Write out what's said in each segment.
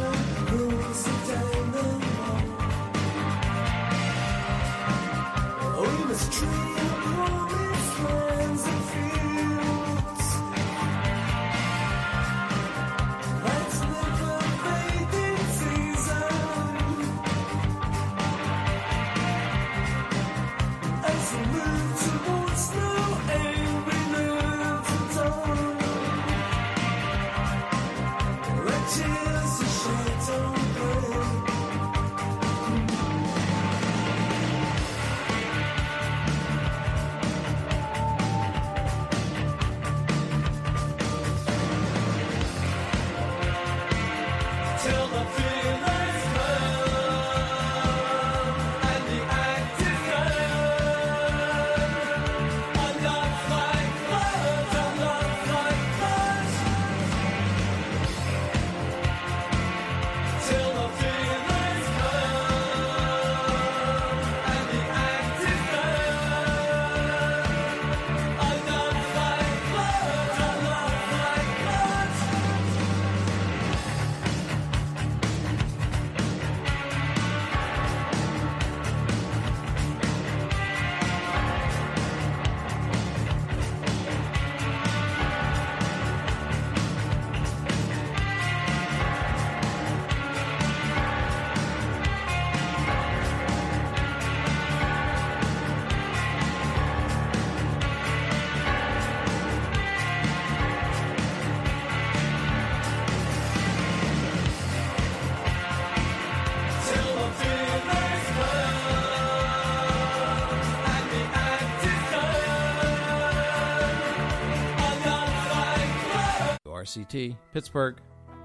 RCT, Pittsburgh.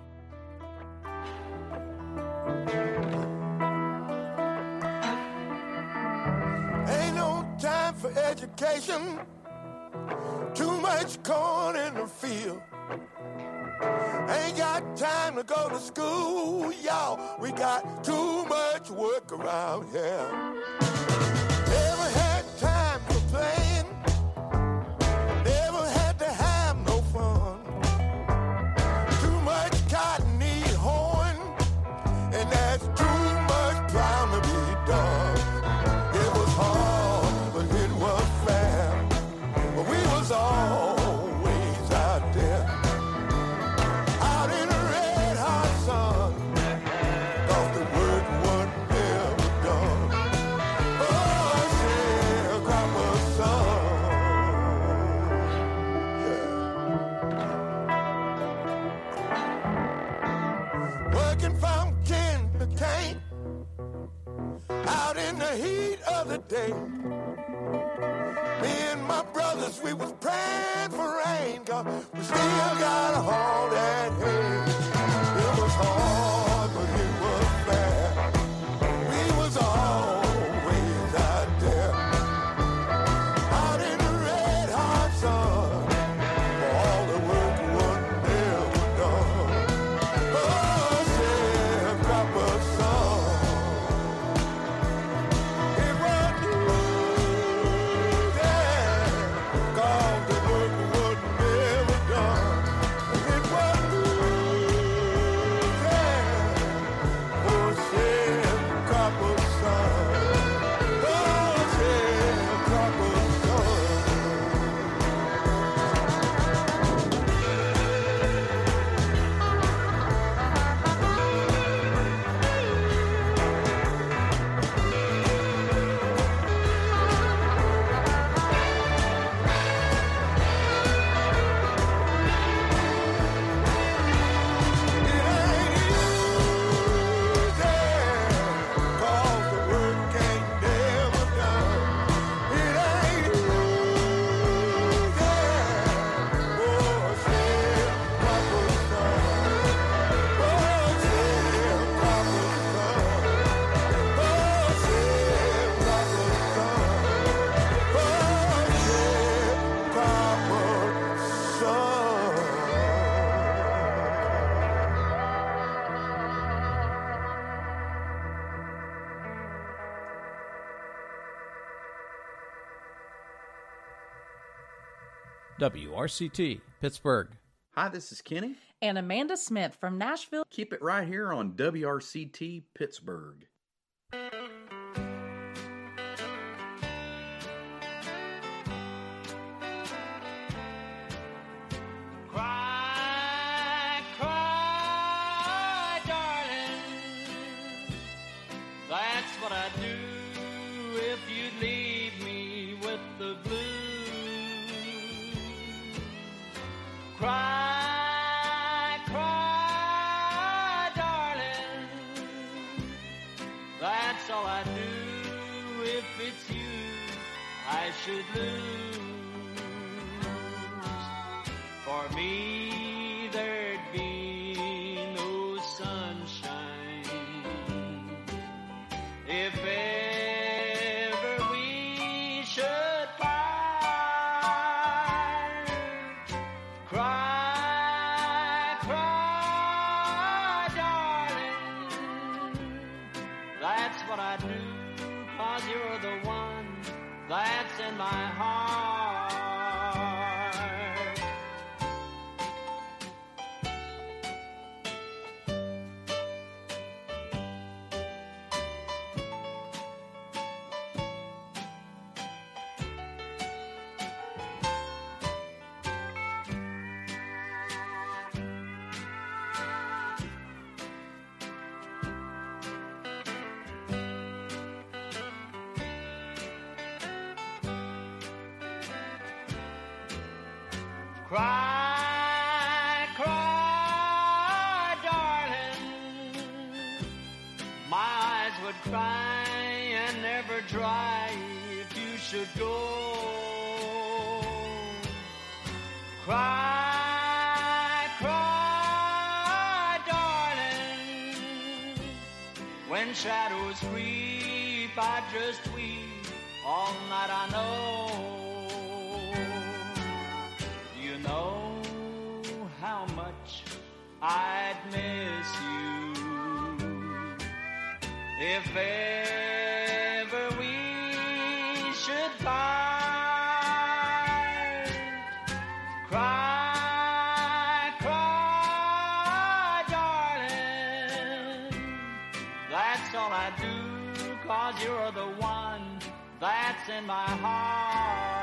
Ain't no time for education. Too much corn in the field. Ain't got time to go to school, y'all. We got too much work around here. Never had time for playing. Never had to have no fun. Too much cotton need hoeing, and that's too much plowing to be done. It was hard, but it was fair. But we was always out there, out in the red hot sun, 'cause the work wasn't never done. Oh, sharecropper son, yeah. Working from can to cane, out in the heat of the day. Me and my brothers, we was praying for rain, 'cause we still got a haul that hay. It was hard, but it was fair. We was always out there, out in the red hot sun, for all the work was never done. Oh, sharecropper son, it was WRCT, Pittsburgh. Hi, this is Kenny. And Amanda Smith from Nashville. Keep it right here on WRCT Pittsburgh. Cry, cry, darling. That's what I'd do if you'd leave me with the blues. Cry, cry, darling. That's all I do if it's you I should lose. For me, there'd be no sunshine if ever we should part. Cry, cry, darling. That's what I do, 'cause you're the one that's in my heart. Cry, cry, darling. My eyes would cry and never dry if you should go. Cry, cry, darling. When shadows creep, I just weep all night, I know. Know how much I'd miss you if ever we should part. Cry, cry, darling. That's all I do, 'cause you're the one that's in my heart.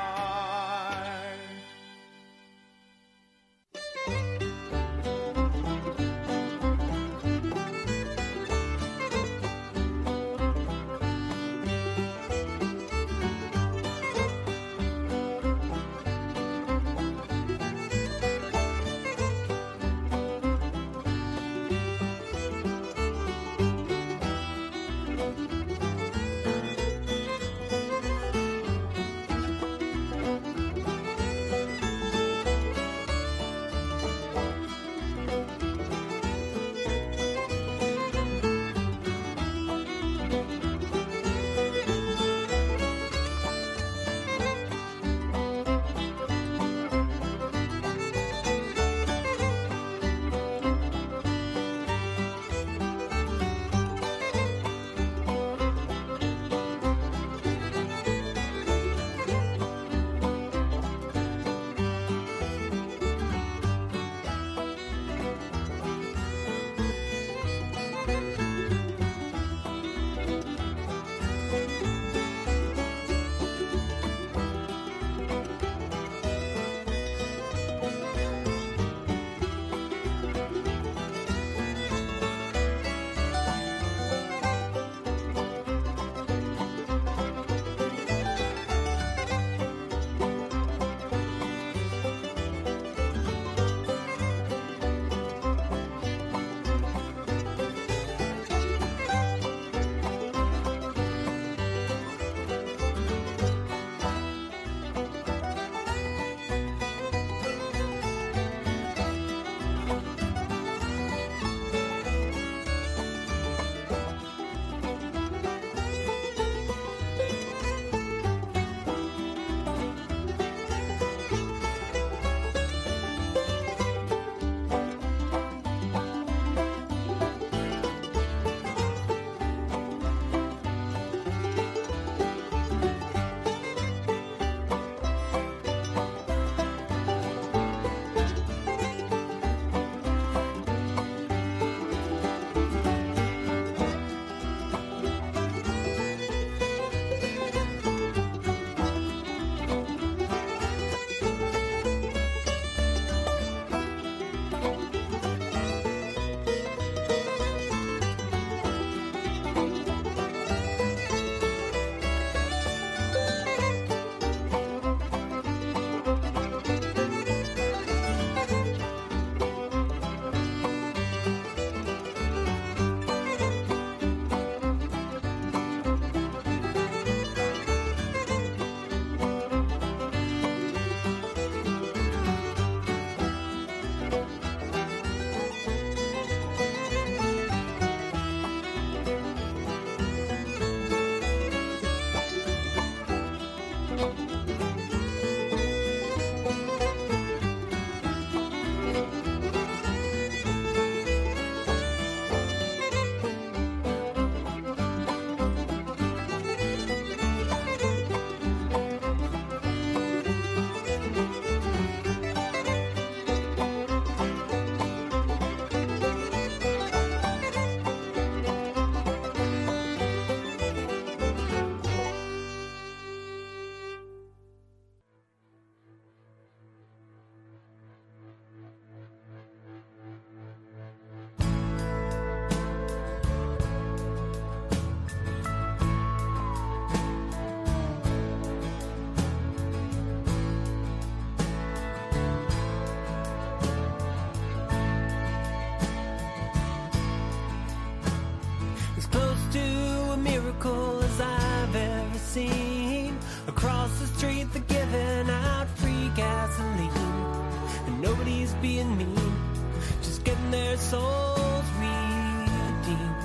as close to a miracle as I've ever seen. Across the street they're giving out free gasoline, and nobody's being mean, just getting their souls redeemed.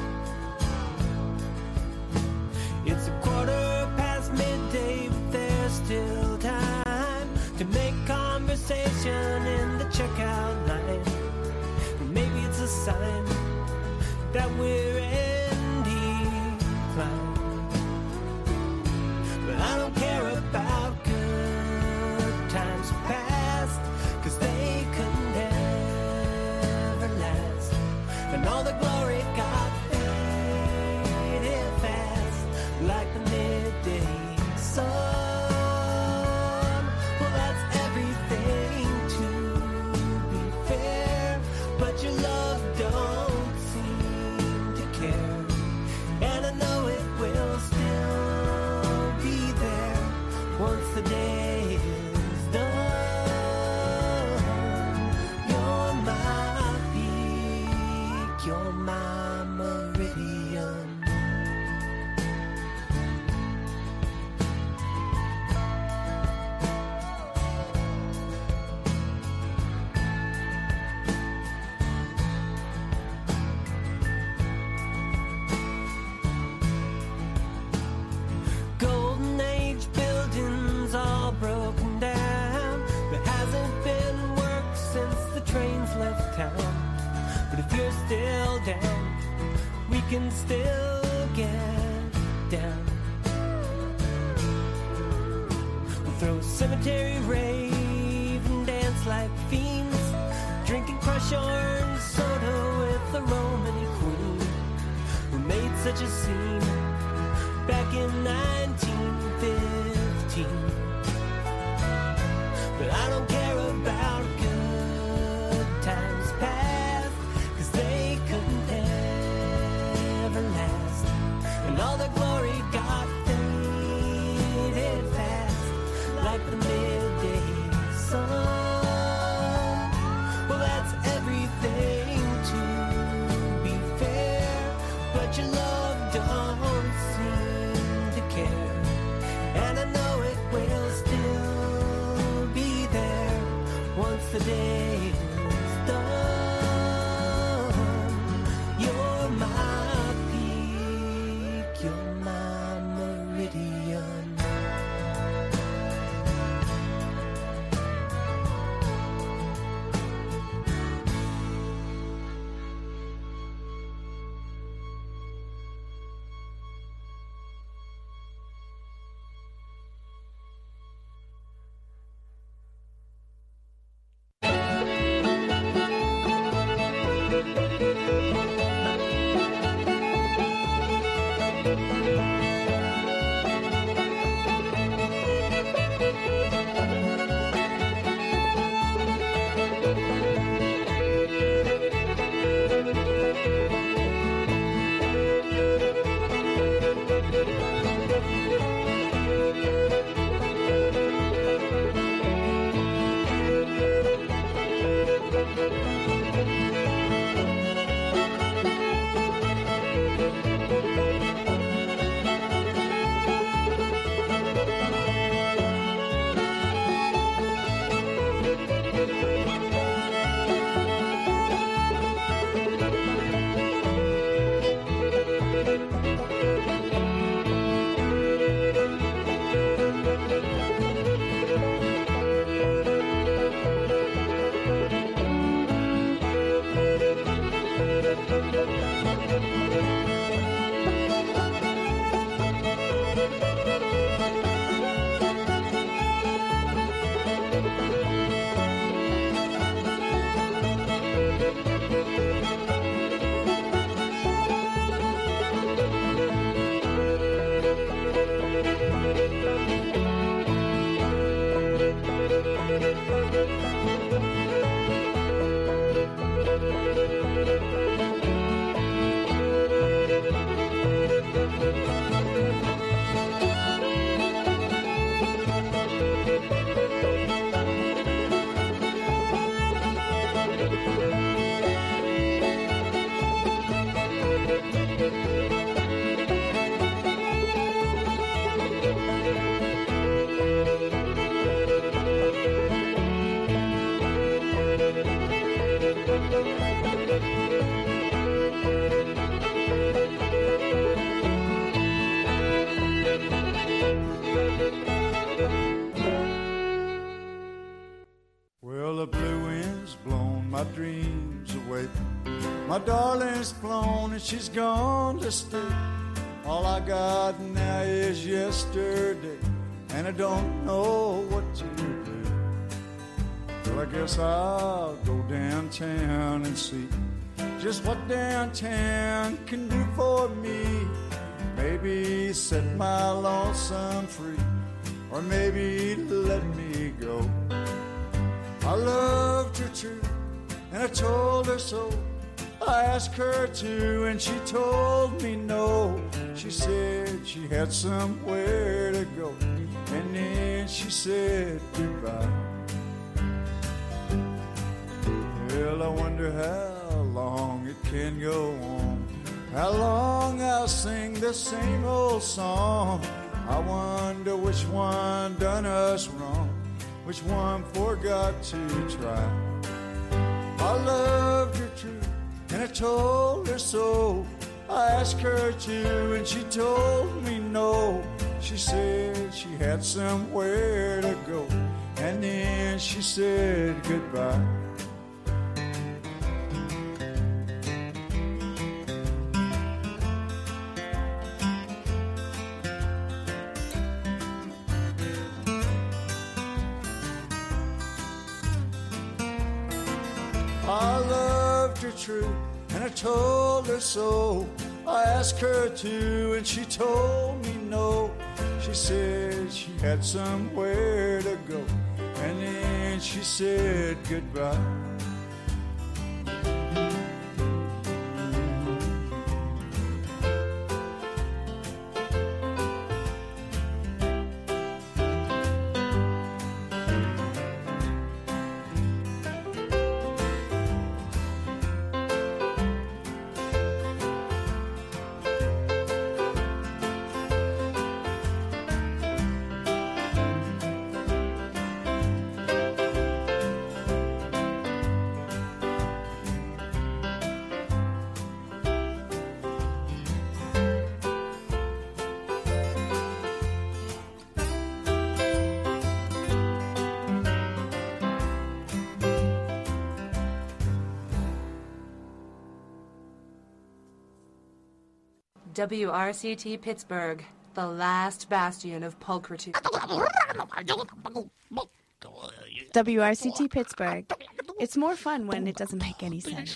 It's a midday, but there's still time to make conversation in the checkout line. Maybe it's a sign that we're in decline. But I don't care about good times past, 'cause they could never last. And all the glory got faded fast, like the midday sun. Well, that's everything, to be fair, but your love don't seem to care, and I know it will still be there once the day is done. You're my peak, you're my meridian. Golden Age buildings all broken down. There hasn't been work since the trains left town. But if you're still down, we can still get down. We'll throw a cemetery rave and dance like fiends, drinking crush orange soda with the Romany queen who made such a scene back in 1915. But I don't care about good times past, 'cause they could never last. And all the glory got faded fast, like the midday sun. Well, that's everything, to be fair, but your love don't seem to care, and I know it will still be there once the day is done. You're my peak, you're my meridian. My darling's flown and she's gone to stay. All I got now is yesterday, and I don't know what to do. Well, I guess I'll go downtown and see just what downtown can do for me. Maybe set my lonesome free, or maybe let me go. I loved her true, and I told her so. I asked her to, and she told me no. She said she had somewhere to go, and then she said goodbye. Well, I wonder how long it can go on, how long I'll sing the same old song. I wonder which one done us wrong, which one forgot to try. I loved her true, and I told her so. I asked her to, and she told me no. She said she had somewhere to go, and then she said goodbye. I loved her true, and I told her so. I asked her to, and she told me no. She said she had somewhere to go, and then she said goodbye. WRCT Pittsburgh, the last bastion of pulchritude. WRCT Pittsburgh. It's more fun when it doesn't make any sense.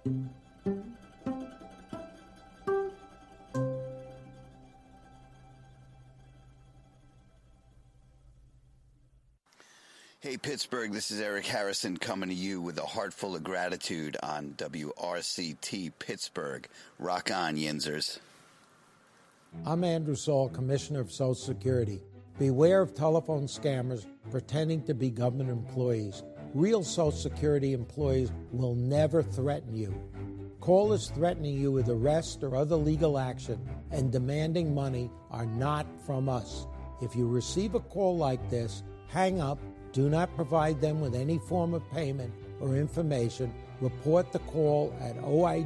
Hey, Pittsburgh, this is Eric Harrison coming to you with a heart full of gratitude on WRCT Pittsburgh. Rock on, Yinzers. I'm Andrew Saul, Commissioner of Social Security. Beware of telephone scammers pretending to be government employees. Real Social Security employees will never threaten you. Callers threatening you with arrest or other legal action and demanding money are not from us. If you receive a call like this, hang up. Do not provide them with any form of payment or information. Report the call at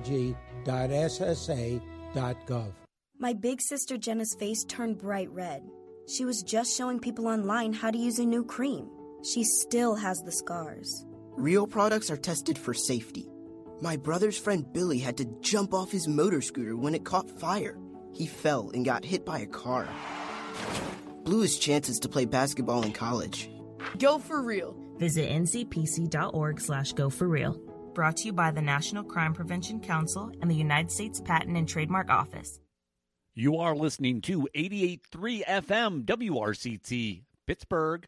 oig.ssa.gov. My big sister Jenna's face turned bright red. She was just showing people online how to use a new cream. She still has the scars. Real products are tested for safety. My brother's friend Billy had to jump off his motor scooter when it caught fire. He fell and got hit by a car. Blew his chances to play basketball in college. Go for real. Visit ncpc.org/goforreal. Brought to you by the National Crime Prevention Council and the United States Patent and Trademark Office. You are listening to 88.3 FM WRCT Pittsburgh.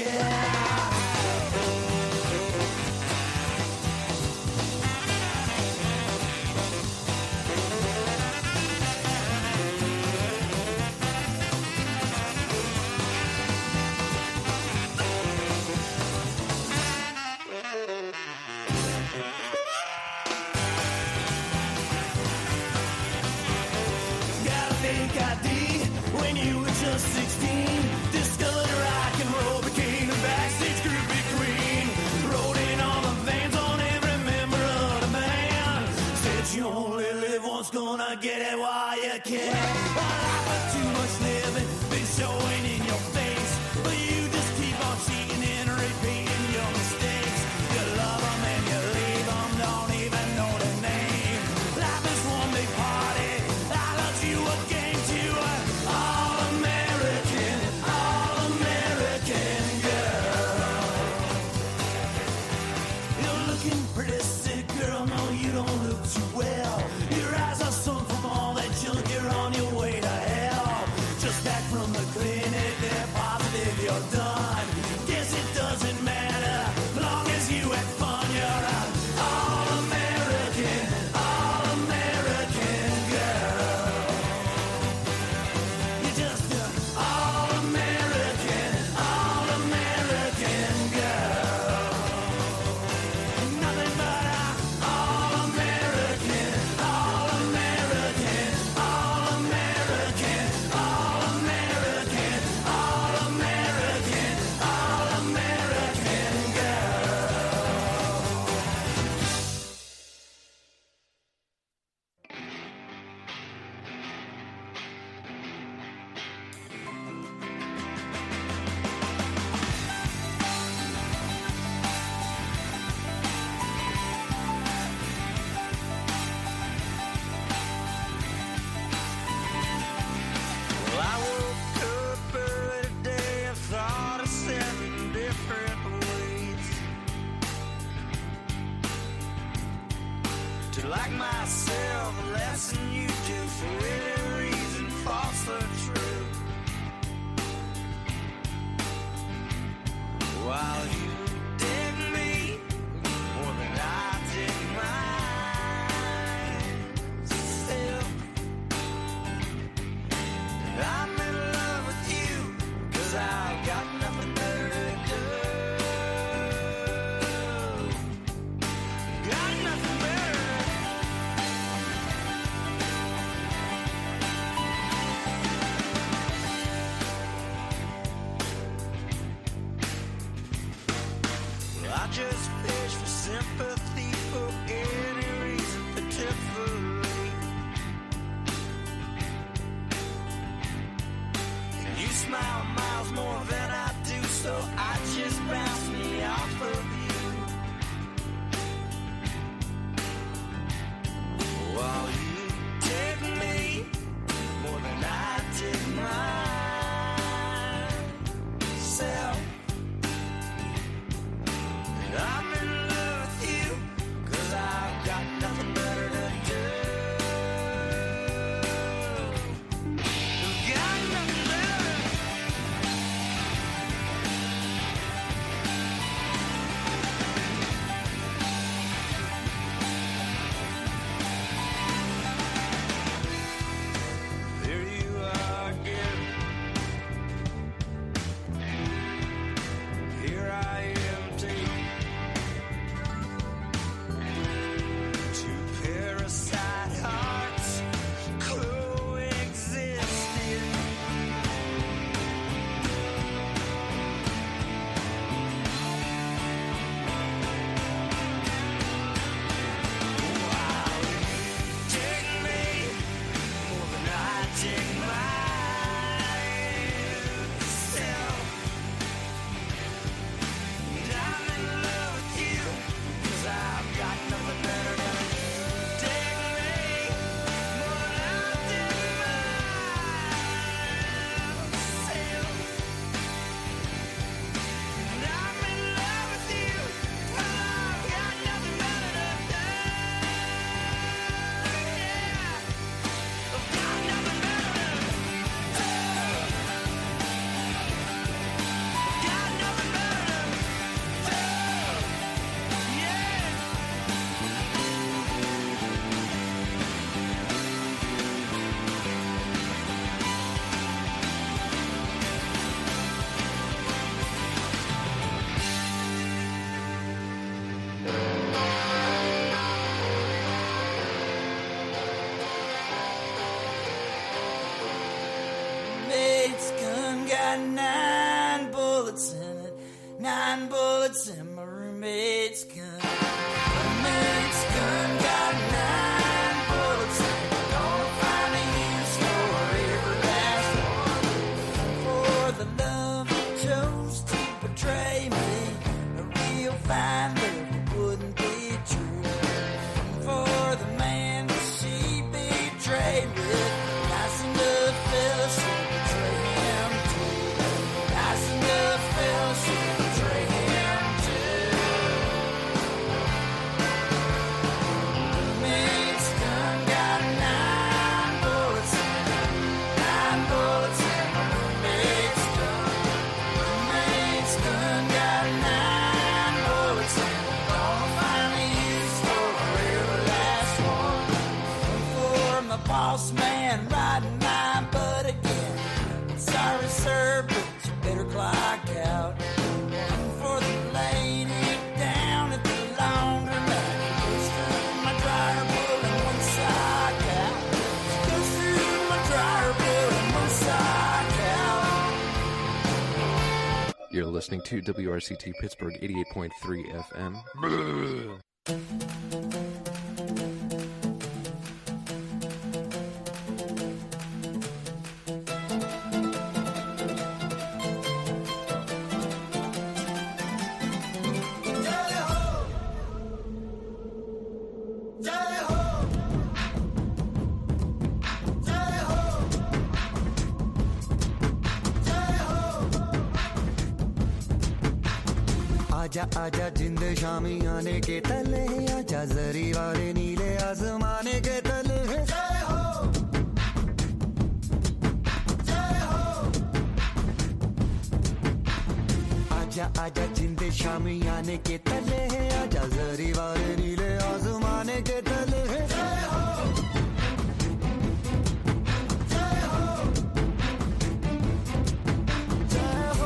I'm in love with you, 'cause I've got nothing better to do. bullets in my roommate's gun. Roommate's gun got 9 bullets in it. Gonna find a use for every last one. For the love he chose to betray me, a real fine love wouldn't be true. For the man that she betrayed with, nice enough fella should betray him too. Nice enough fella should betray him too. Roommate's gun got 9 bullets in it. 9 bullets in my roommate's gun. Roommate's gun got 9 bullets in it. Gonna find a use for every last one. For my boss man riding my butt again. Sorry, sir, but you better clock out. One for the lady down at the laundromat. Goes through my dryer, pulling one sock out. Goes through my dryer, pulling one sock out. You're listening to WRCT Pittsburgh 88.3 FM. आजा आजा जिंद शामी आने के तले, आजा जरी वाले नीले आसमाने के तले। जय हो जय हो। आजा आजा जिंद शामी आने के तले, आजा जरी वाले नीले आसमाने के तले। जय हो जय हो जय हो।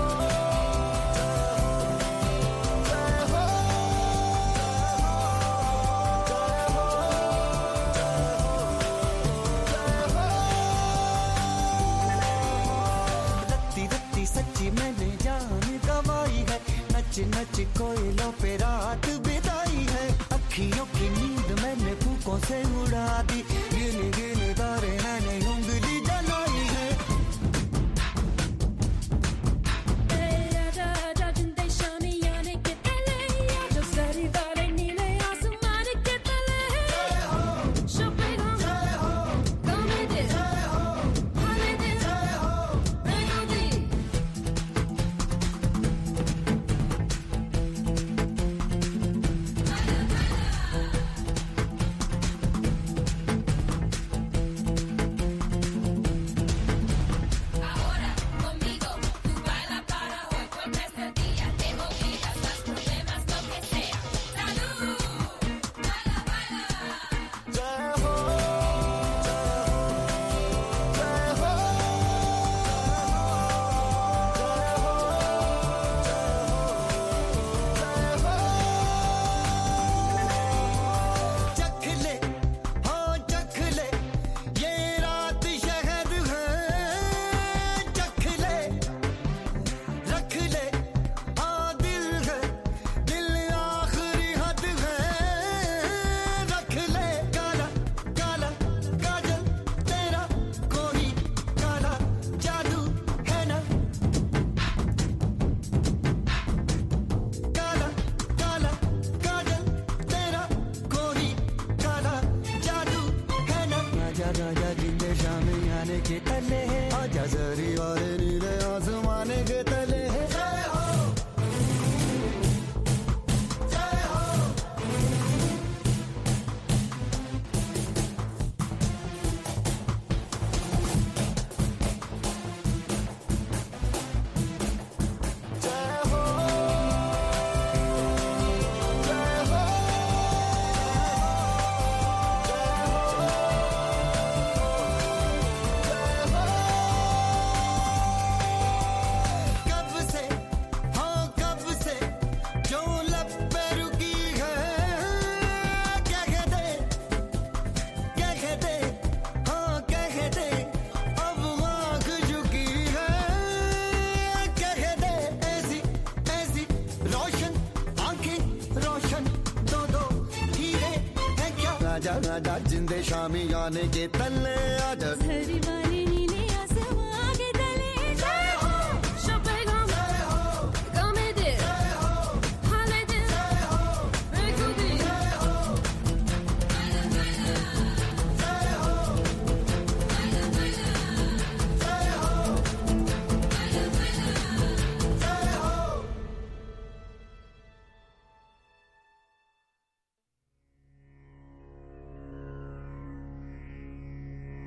सच्ची मैंने जान गवाई है, नच नच कोयलों पे रात बिताई है। अखियों की नींद मैंने फूकों से उड़ा दी, गिन गिन तारे मैंने उंगली जलाई है। आजा आजा जिंदे शामी आने के तल्ले आजा